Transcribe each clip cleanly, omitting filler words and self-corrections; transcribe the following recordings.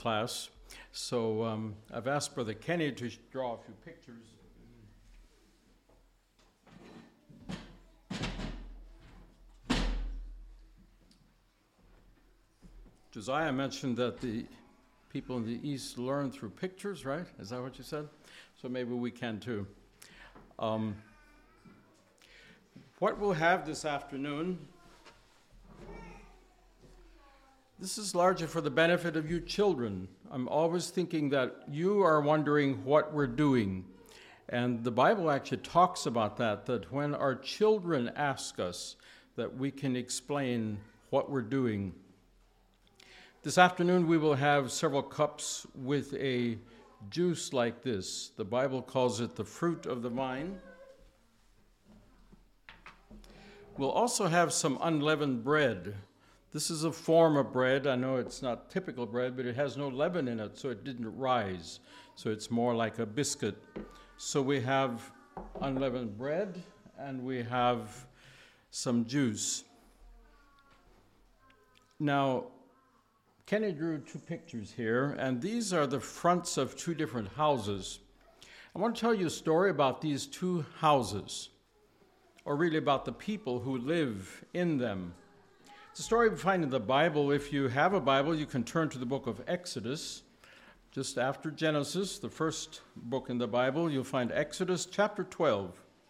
class. So I've asked Brother Kenny to draw a few pictures. Josiah mentioned that the people in the East learn through pictures, right? Is that what you said? So maybe we can too. What we'll have this afternoon, this is largely for the benefit of you children. I'm always thinking that you are wondering what we're doing. And the Bible actually talks about that when our children ask us, that we can explain what we're doing. This afternoon we will have several cups with a juice like this. The Bible calls it the fruit of the vine. We'll also have some unleavened bread. This is a form of bread. I know it's not typical bread, but it has no leaven in it, so it didn't rise. So it's more like a biscuit. So we have unleavened bread, and we have some juice. Now, Kenny drew two pictures here, and these are the fronts of two different houses. I want to tell you a story about these two houses, or really about the people who live in them. It's a story we find in the Bible. If you have a Bible, you can turn to the book of Exodus. Just after Genesis, the first book in the Bible, you'll find Exodus chapter 12.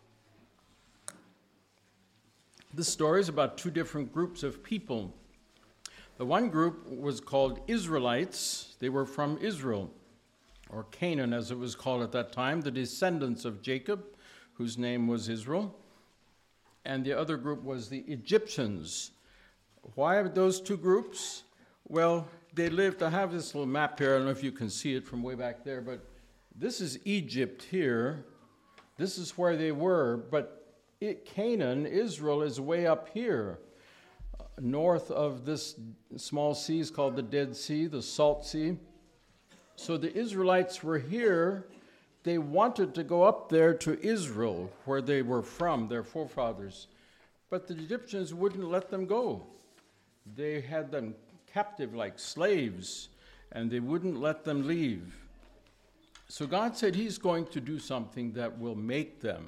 This story is about two different groups of people. The one group was called Israelites. They were from Israel, or Canaan as it was called at that time, the descendants of Jacob, whose name was Israel. And the other group was the Egyptians. Why are those two groups? Well, they lived, I have this little map here, I don't know if you can see it from way back there, but this is Egypt here. This is where they were, but Canaan, Israel, is way up here. North of this small sea is called the Dead Sea, the Salt Sea. So the Israelites were here. They wanted to go up there to Israel, where they were from, their forefathers. But the Egyptians wouldn't let them go. They had them captive like slaves, and they wouldn't let them leave. So God said he's going to do something that will make the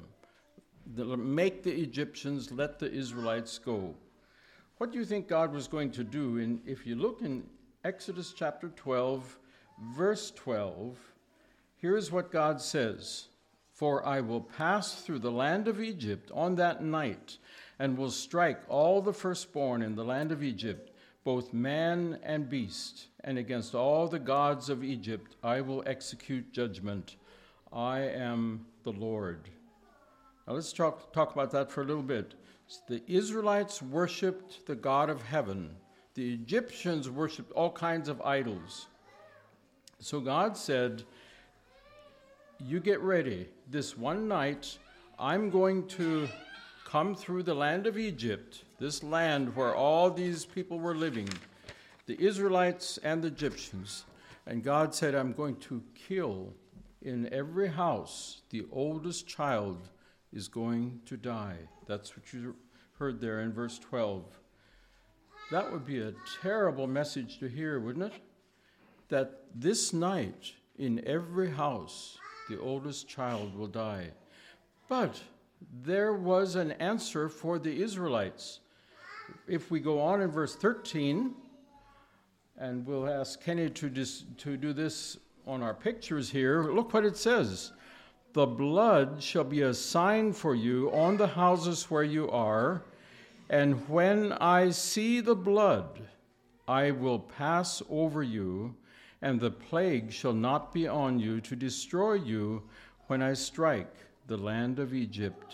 Egyptians let the Israelites go. What do you think God was going to do? And if you look in Exodus chapter 12, verse 12, here's what God says. For I will pass through the land of Egypt on that night, and will strike all the firstborn in the land of Egypt, both man and beast, and against all the gods of Egypt I will execute judgment. I am the Lord. Now let's talk about that for a little bit. The Israelites worshipped the God of heaven. The Egyptians worshipped all kinds of idols. So God said, you get ready. This one night, I'm going to come through the land of Egypt, this land where all these people were living, the Israelites and the Egyptians. And God said, I'm going to kill in every house, the oldest child is going to die. That's what you heard there in verse 12. That would be a terrible message to hear, wouldn't it? That this night, in every house, the oldest child will die. But there was an answer for the Israelites. If we go on in verse 13, and we'll ask Kenny to do this on our pictures here, look what it says. The blood shall be a sign for you on the houses where you are, and when I see the blood, I will pass over you, and the plague shall not be on you to destroy you when I strike the land of Egypt.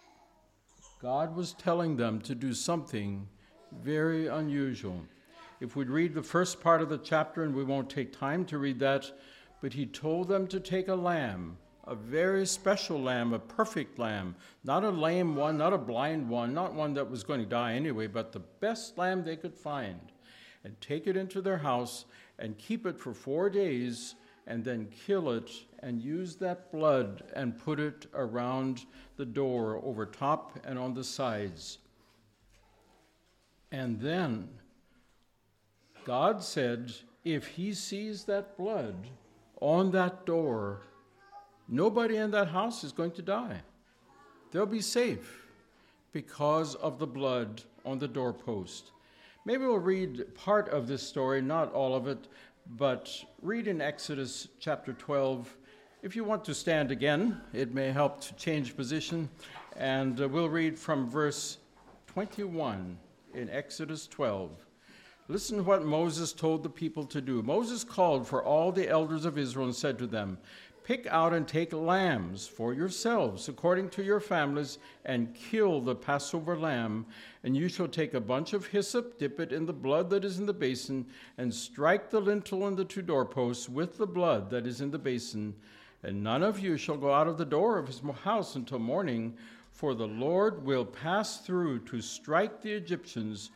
God was telling them to do something very unusual. If we'd read the first part of the chapter, and we won't take time to read that, but he told them to take a lamb, a very special lamb, a perfect lamb, not a lame one, not a blind one, not one that was going to die anyway, but the best lamb they could find, and take it into their house and keep it for 4 days, and then kill it and use that blood and put it around the door over top and on the sides. And then God said, if he sees that blood on that door, nobody in that house is going to die. They'll be safe because of the blood on the doorpost. Maybe we'll read part of this story, not all of it, but read in Exodus chapter 12. If you want to stand again, it may help to change position. And we'll read from verse 21 in Exodus 12. Listen to what Moses told the people to do. Moses called for all the elders of Israel and said to them, "Pick out and take lambs for yourselves, according to your families, and kill the Passover lamb. And you shall take a bunch of hyssop, dip it in the blood that is in the basin, and strike the lintel and the 2 doorposts with the blood that is in the basin. And none of you shall go out of the door of his house until morning, for the Lord will pass through to strike the Egyptians."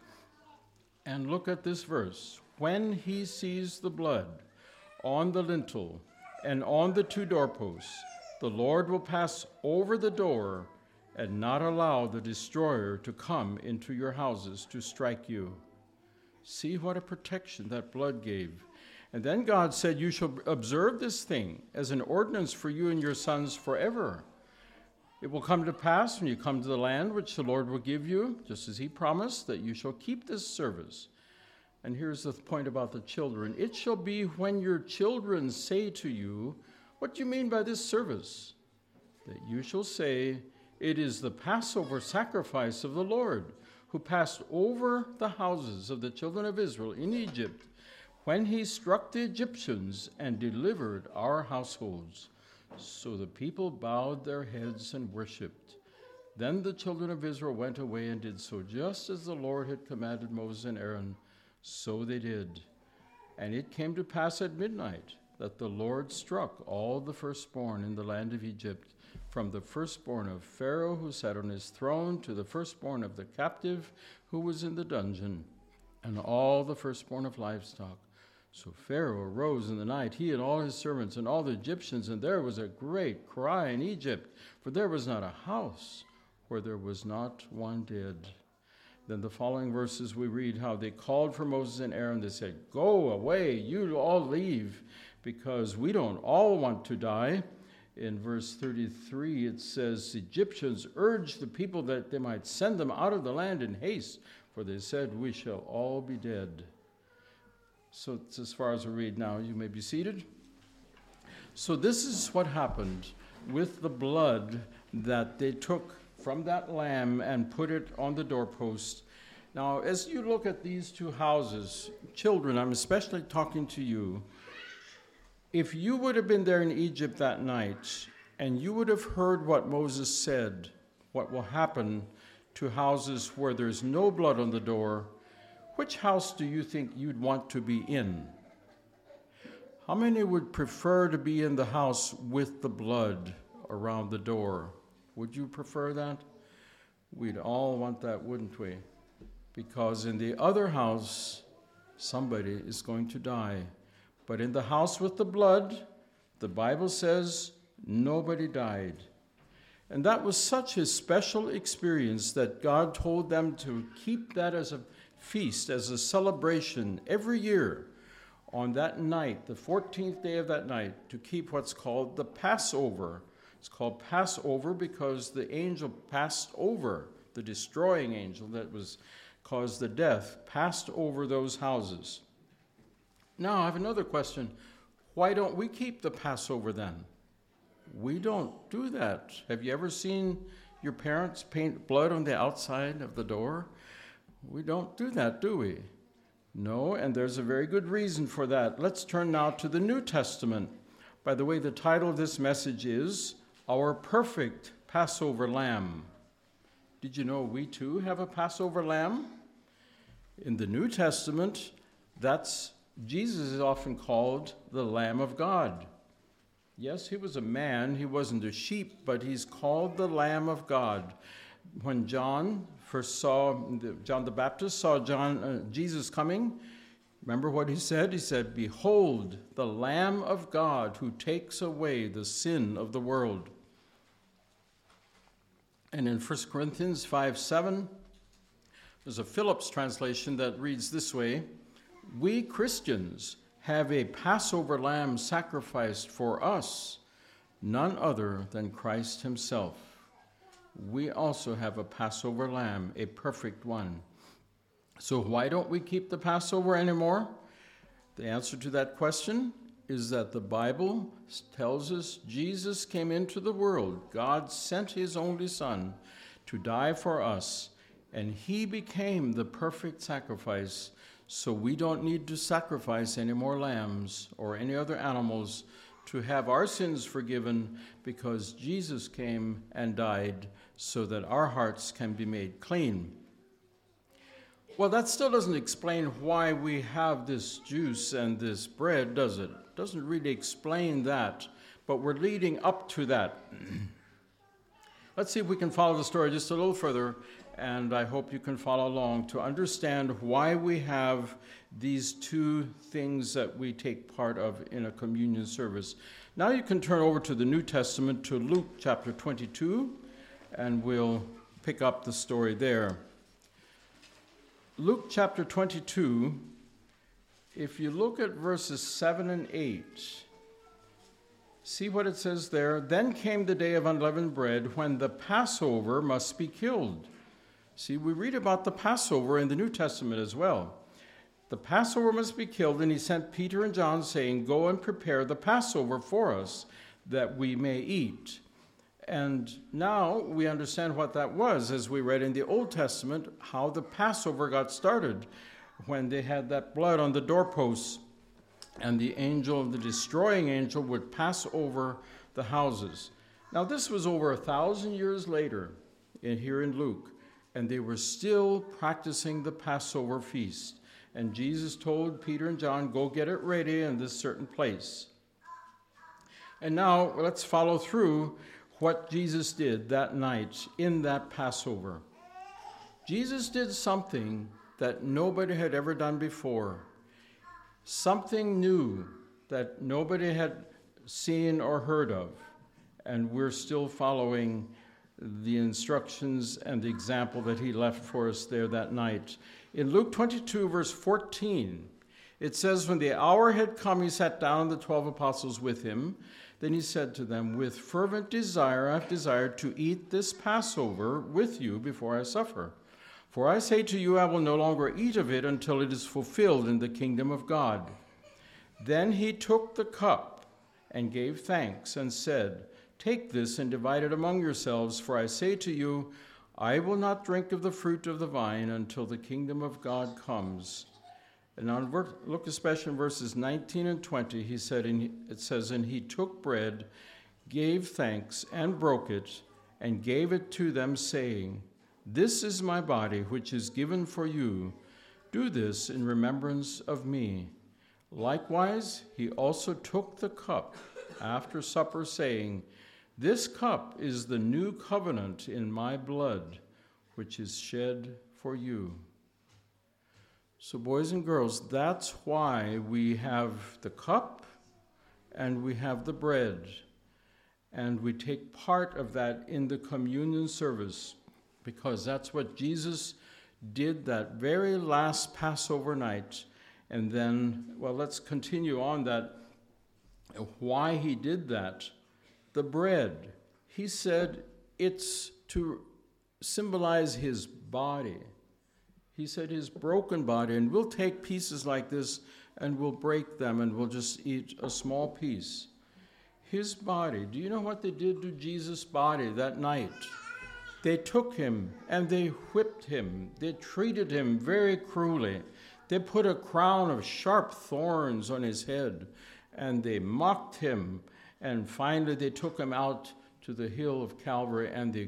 And look at this verse. When he sees the blood on the lintel and on the 2 doorposts, the Lord will pass over the door and not allow the destroyer to come into your houses to strike you. See what a protection that blood gave. And then God said, "You shall observe this thing as an ordinance for you and your sons forever. It will come to pass when you come to the land which the Lord will give you, just as he promised, that you shall keep this service." And here's the point about the children. "It shall be when your children say to you, 'What do you mean by this service?' that you shall say, 'It is the Passover sacrifice of the Lord, who passed over the houses of the children of Israel in Egypt, when he struck the Egyptians and delivered our households.' So the people bowed their heads and worshipped. Then the children of Israel went away and did so just as the Lord had commanded Moses and Aaron. So they did. And it came to pass at midnight that the Lord struck all the firstborn in the land of Egypt, from the firstborn of Pharaoh who sat on his throne to the firstborn of the captive who was in the dungeon, and all the firstborn of livestock. So Pharaoh arose in the night, he and all his servants and all the Egyptians, and there was a great cry in Egypt, for there was not a house where there was not one dead." Then the following verses we read how they called for Moses and Aaron. They said, "Go away, you all leave, because we don't all want to die." In verse 33 it says, "The Egyptians urged the people that they might send them out of the land in haste, for they said, 'We shall all be dead.'" So it's as far as we read now. You may be seated. So this is what happened with the blood that they took from that lamb and put it on the doorpost. Now, as you look at these 2 houses, children, I'm especially talking to you. If you would have been there in Egypt that night and you would have heard what Moses said, what will happen to houses where there's no blood on the door, which house do you think you'd want to be in? How many would prefer to be in the house with the blood around the door? Would you prefer that? We'd all want that, wouldn't we? Because in the other house, somebody is going to die. But in the house with the blood, the Bible says nobody died. And that was such a special experience that God told them to keep that as a feast, as a celebration every year on that night, the 14th day of that night, to keep what's called the Passover. It's called Passover because the angel passed over, the destroying angel that was caused the death, passed over those houses. Now, I have another question. Why don't we keep the Passover then? We don't do that. Have you ever seen your parents paint blood on the outside of the door? We don't do that, do we? No, and there's a very good reason for that. Let's turn now to the New Testament. By the way, the title of this message is Our Perfect Passover Lamb. Did you know we too have a Passover lamb? In the New Testament, Jesus is often called the Lamb of God. Yes, he was a man, he wasn't a sheep, but he's called the Lamb of God. When John the Baptist saw Jesus coming, remember what he said? He said, "Behold, the Lamb of God who takes away the sin of the world." And in 1 Corinthians 5:7, there's a Phillips translation that reads this way: "We Christians have a Passover lamb sacrificed for us, none other than Christ himself. We also have a Passover lamb, a perfect one. So why don't we keep the Passover anymore? The answer to that question is that the Bible tells us Jesus came into the world. God sent his only Son to die for us, and he became the perfect sacrifice, so we don't need to sacrifice any more lambs or any other animals to have our sins forgiven, because Jesus came and died so that our hearts can be made clean. Well, that still doesn't explain why we have this juice and this bread, does it? It doesn't really explain that, but we're leading up to that. Let's see if we can follow the story just a little further, and I hope you can follow along to understand why we have these two things that we take part of in a communion service. Now you can turn over to the New Testament, to Luke chapter 22, and we'll pick up the story there. Luke chapter 22, if you look at verses 7 and 8, see what it says there. Then came the day of unleavened bread, when the Passover must be killed. See, we read about the Passover in the New Testament as well. The Passover must be killed, and he sent Peter and John, saying, "Go and prepare the Passover for us, that we may eat." And now we understand what that was, as we read in the Old Testament, how the Passover got started, when they had that blood on the doorposts, and the angel, the destroying angel, would pass over the houses. Now this was over 1,000 years later, here in Luke, and they were still practicing the Passover feast. And Jesus told Peter and John, "Go get it ready in this certain place." And now let's follow through what Jesus did that night in that Passover. Jesus did something that nobody had ever done before, something new that nobody had seen or heard of, and we're still following the instructions and the example that he left for us there that night. In Luke 22, verse 14, it says, "When the hour had come, he sat down, and the 12 apostles with him. Then he said to them, 'With fervent desire I have desired to eat this Passover with you before I suffer. For I say to you, I will no longer eat of it until it is fulfilled in the kingdom of God.' Then he took the cup and gave thanks and said, 'Take this and divide it among yourselves, for I say to you, I will not drink of the fruit of the vine until the kingdom of God comes.'" And now look especially in verses 19 and 20. It says, "And he took bread, gave thanks, and broke it, and gave it to them, saying, 'This is my body, which is given for you. Do this in remembrance of me.' Likewise, he also took the cup after supper, saying, 'This cup is the new covenant in my blood, which is shed for you.'" So boys and girls, that's why we have the cup and we have the bread. And we take part of that in the communion service, because that's what Jesus did that very last Passover night. And then, well, let's continue on that, why he did that. The bread, he said it's to symbolize his body. He said his broken body, and we'll take pieces like this and we'll break them and we'll just eat a small piece. His body, do you know what they did to Jesus' body that night? They took him and they whipped him. They treated him very cruelly. They put a crown of sharp thorns on his head, and they mocked him. And finally they took him out to the hill of Calvary, and they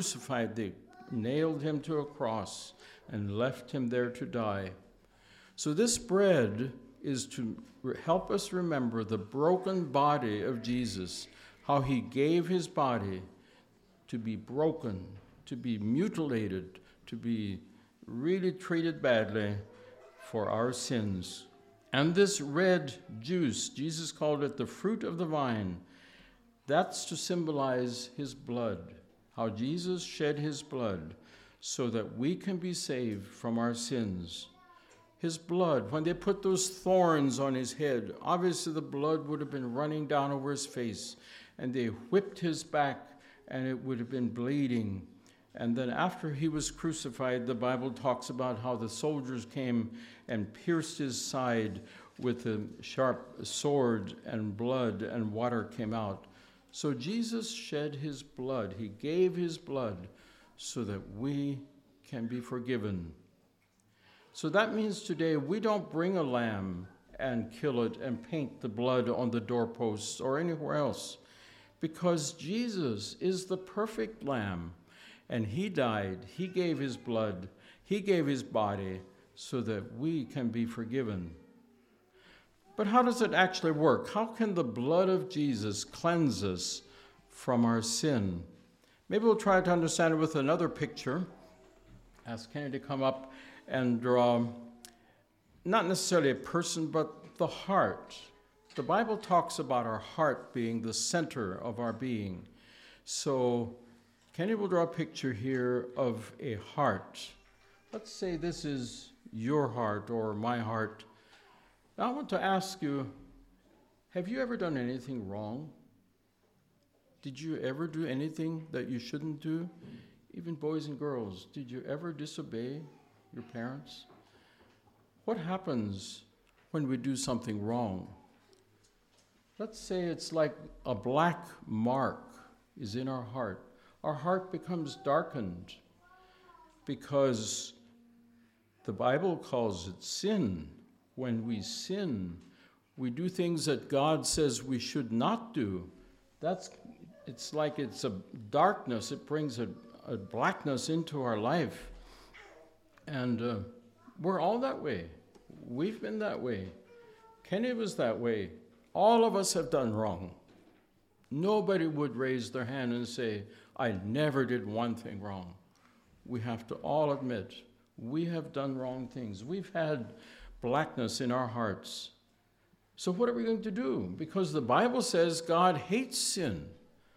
nailed him to a cross and left him there to die. So this bread is to help us remember the broken body of Jesus, how he gave his body to be broken, to be mutilated, to be really treated badly for our sins. And this red juice, Jesus called it the fruit of the vine, that's to symbolize his blood, how Jesus shed his blood so that we can be saved from our sins. his blood, when they put those thorns on his head, obviously the blood would have been running down over his face, and they whipped his back, and it would have been bleeding. And then after he was crucified, the Bible talks about how the soldiers came and pierced his side with a sharp sword, and blood and water came out. So Jesus shed his blood. He gave his blood so that we can be forgiven. So that means today we don't bring a lamb and kill it and paint the blood on the doorposts or anywhere else, because Jesus is the perfect lamb, and he died, he gave his blood, he gave his body so that we can be forgiven. But how does it actually work? How can the blood of Jesus cleanse us from our sin? Maybe we'll try to understand it with another picture. Ask Kenny to come up and draw not necessarily a person, but the heart. The Bible talks about our heart being the center of our being. So Kenny will draw a picture here of a heart. Let's say this is your heart or my heart. Now I want to ask you, have you ever done anything wrong? Did you ever do anything that you shouldn't do? Even boys and girls, did you ever disobey your parents? What happens when we do something wrong? Let's say it's like a black mark is in our heart. Our heart becomes darkened because the Bible calls it sin. When we sin, we do things that God says we should not do. It's like it's a darkness. It brings a blackness into our life. And we're all that way. We've been that way. Kenny was that way. All of us have done wrong. Nobody would raise their hand and say, I never did one thing wrong. We have to all admit, we have done wrong things. We've had blackness in our hearts. So what are we going to do? Because the Bible says God hates sin.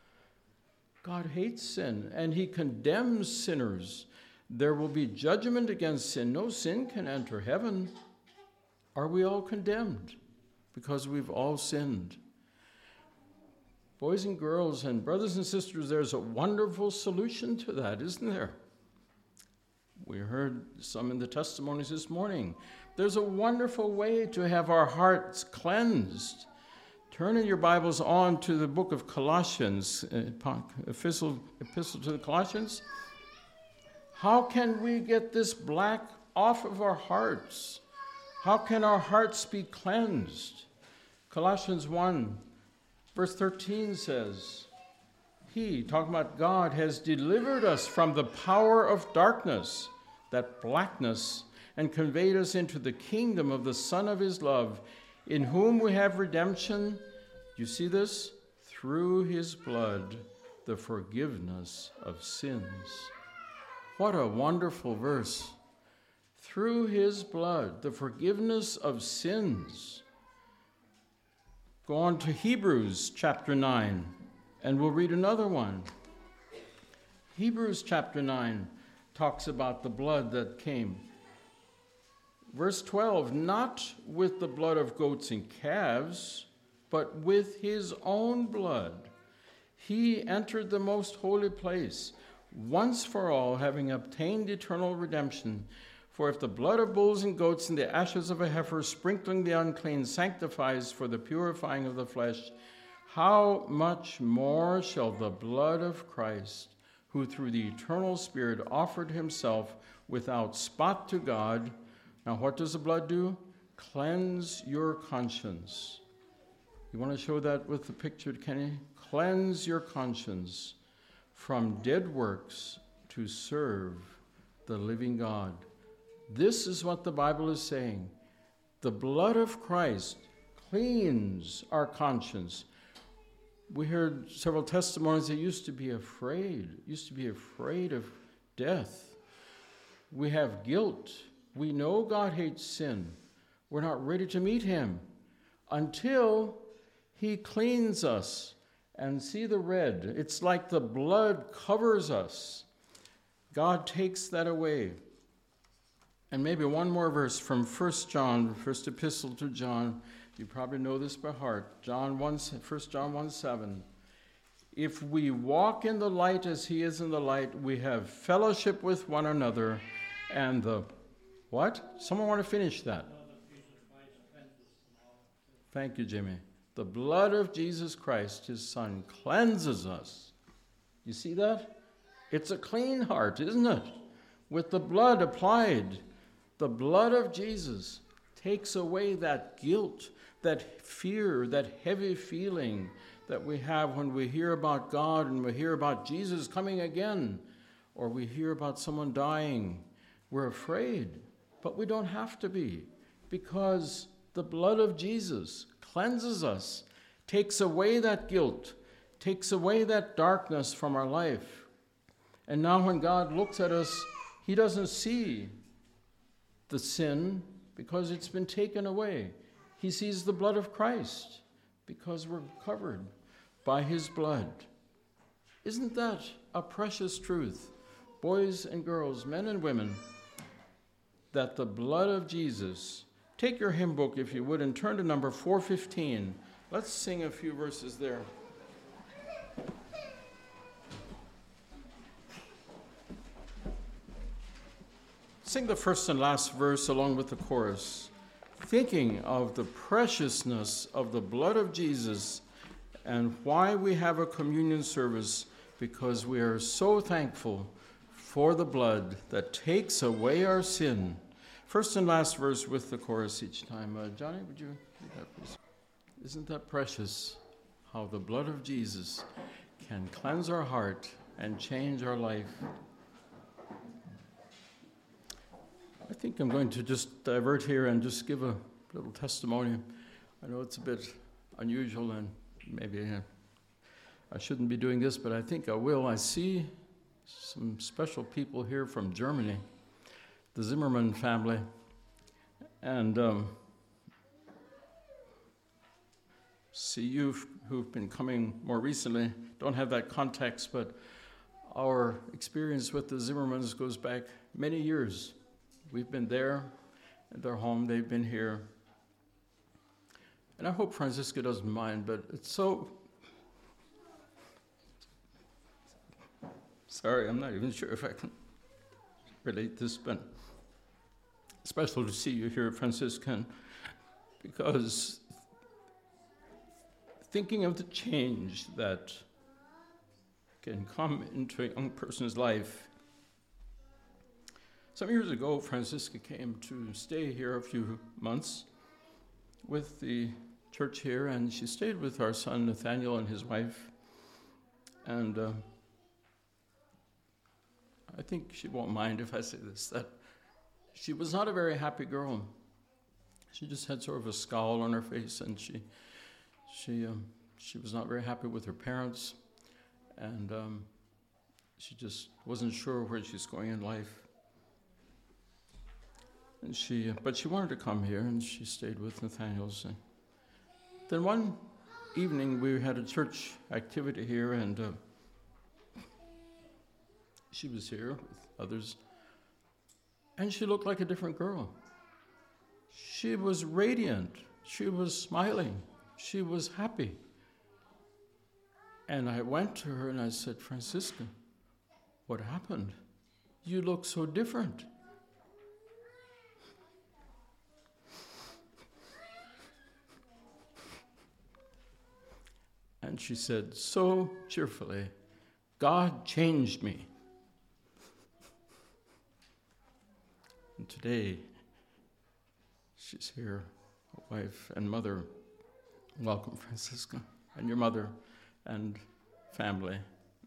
God hates sin, and he condemns sinners. There will be judgment against sin. No sin can enter heaven. Are we all condemned? Because we've all sinned. Boys and girls and brothers and sisters, there's a wonderful solution to that, isn't there? We heard some in the testimonies this morning. There's a wonderful way to have our hearts cleansed. Turn in your Bibles on to the book of Colossians, epistle to the Colossians. How can we get this black off of our hearts? How can our hearts be cleansed? Colossians 1, verse 13 says, He, talking about God, has delivered us from the power of darkness, that blackness, and conveyed us into the kingdom of the Son of his love, in whom we have redemption. You see this? Through his blood, the forgiveness of sins. What a wonderful verse. Through his blood, the forgiveness of sins. Go on to Hebrews chapter 9, and we'll read another one. Hebrews chapter 9 talks about the blood that came. Verse 12, not with the blood of goats and calves, but with his own blood. He entered the most holy place, once for all, having obtained eternal redemption. For if the blood of bulls and goats and the ashes of a heifer sprinkling the unclean sanctifies for the purifying of the flesh, how much more shall the blood of Christ, who through the eternal Spirit offered himself without spot to God. Now what does the blood do? Cleanse your conscience. You want to show that with the picture, Kenny? Cleanse your conscience from dead works to serve the living God. This is what the Bible is saying. The blood of Christ cleans our conscience. We heard several testimonies that used to be afraid of death. We have guilt. We know God hates sin. We're not ready to meet him until he cleans us. And see the red. It's like the blood covers us. God takes that away. And maybe one more verse from 1 John, first epistle to John. You probably know this by heart. 1 John 1:7. If we walk in the light as he is in the light, we have fellowship with one another. And the what? Someone want to finish that? Thank you, Jimmy. The blood of Jesus Christ, his Son, cleanses us. You see that? It's a clean heart, isn't it? With the blood applied. The blood of Jesus takes away that guilt, that fear, that heavy feeling that we have when we hear about God and we hear about Jesus coming again, or we hear about someone dying. We're afraid, but we don't have to be, because the blood of Jesus cleanses us, takes away that guilt, takes away that darkness from our life. And now when God looks at us, he doesn't see the sin because it's been taken away. He sees the blood of Christ because we're covered by his blood. Isn't that a precious truth, boys and girls, men and women, that the blood of Jesus... Take your hymn book, if you would, and turn to number 415. Let's sing a few verses there. Sing the first and last verse along with the chorus, thinking of the preciousness of the blood of Jesus and why we have a communion service, because we are so thankful for the blood that takes away our sin. First and last verse with the chorus each time. Johnny, would you read that, please? Isn't that precious, how the blood of Jesus can cleanse our heart and change our life? I think I'm going to just divert here and just give a little testimony. I know it's a bit unusual and maybe I shouldn't be doing this, but I think I will. I see some special people here from Germany, the Zimmerman family, and see you who've been coming more recently. Don't have that context, but our experience with the Zimmermans goes back many years. We've been there at their home, they've been here. And I hope Francisca doesn't mind, but it's so... Sorry, I'm not even sure if I can relate this, but special to see you here, Franciscan, because thinking of the change that can come into a young person's life. Some years ago, Francisca came to stay here a few months with the church here, and she stayed with our son Nathaniel and his wife, and I think she won't mind if I say this, that she was not a very happy girl. She just had sort of a scowl on her face, and she was not very happy with her parents, and she just wasn't sure where she's going in life. And but she wanted to come here, and she stayed with Nathaniel's. Then one evening we had a church activity here, and she was here with others, and she looked like a different girl. She was radiant. She was smiling. She was happy. And I went to her and I said, Francisca, what happened? You look so different. And she said so cheerfully, God changed me. And today, she's here, a wife and mother. Welcome, Francisca, and your mother and family.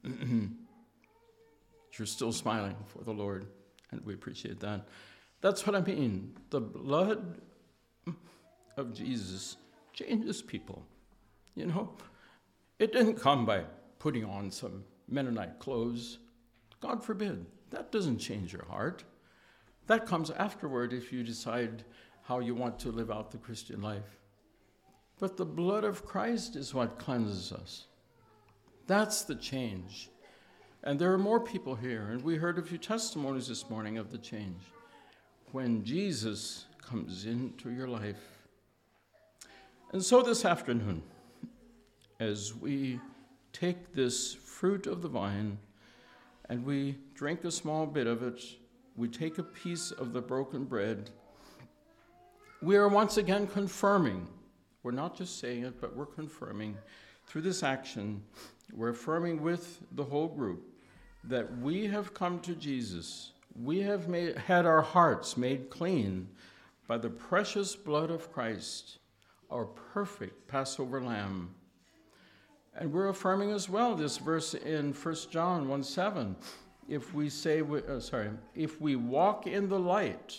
You're still smiling for the Lord, and we appreciate that. That's what I mean. The blood of Jesus changes people. You know, it didn't come by putting on some Mennonite clothes. God forbid. That doesn't change your heart. That comes afterward if you decide how you want to live out the Christian life. But the blood of Christ is what cleanses us. That's the change. And there are more people here, and we heard a few testimonies this morning of the change. when Jesus comes into your life. And so this afternoon, as we take this fruit of the vine and we drink a small bit of it, we take a piece of the broken bread, we are once again confirming. We're not just saying it, but we're confirming through this action. We're affirming with the whole group that we have come to Jesus. We have had our hearts made clean by the precious blood of Christ, our perfect Passover lamb. And we're affirming as well this verse in 1 John 1:7. If we walk in the light,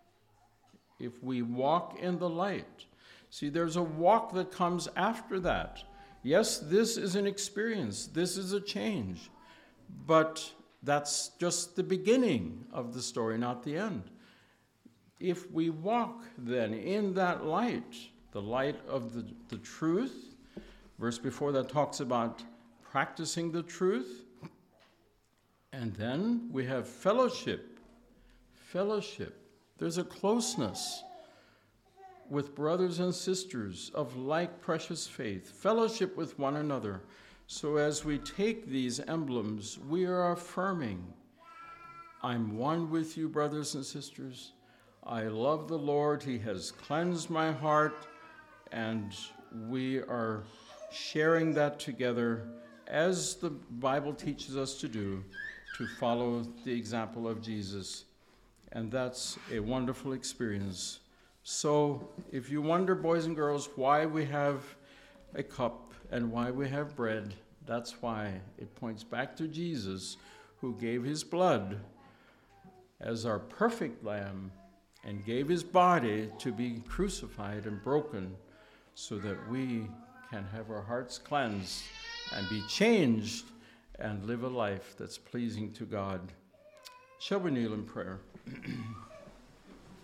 see, there's a walk that comes after that. Yes, this is an experience, this is a change, but that's just the beginning of the story, not the end. If we walk then in that light, the light of the truth, verse before that talks about practicing the truth, and then we have fellowship. There's a closeness with brothers and sisters of like precious faith, fellowship with one another. So as we take these emblems, we are affirming, I'm one with you, brothers and sisters. I love the Lord. He has cleansed my heart, and we are sharing that together as the Bible teaches us to do, to follow the example of Jesus. And that's a wonderful experience. So if you wonder, boys and girls, why we have a cup and why we have bread, that's why. It points back to Jesus, who gave his blood as our perfect lamb and gave his body to be crucified and broken so that we can have our hearts cleansed and be changed and live a life that's pleasing to God. Shall we kneel in prayer?